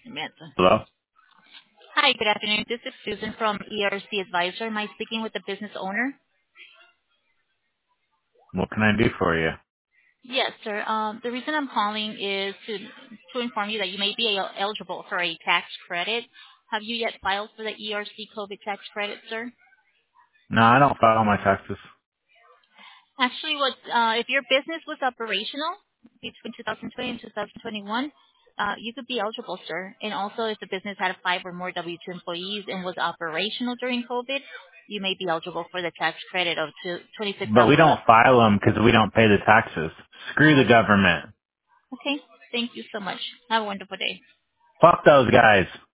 Samantha. Hello? Hi, good afternoon. This is Susan from ERC Advisor. Am I speaking with the business owner? What can I do for you? Yes, sir. The reason I'm calling is to inform you that you may be eligible for a tax credit. Have you yet filed for the ERC COVID tax credit, sir? No, I don't file my taxes. Actually, if your business was operational between 2020 and 2021, you could be eligible, sir. And also, if the business had 5 or more W-2 employees and was operational during COVID, you may be eligible for the tax credit of But we $26. don't file them because we don't pay the taxes. Screw the government. Okay. Thank you so much. Have a wonderful day. Fuck those guys.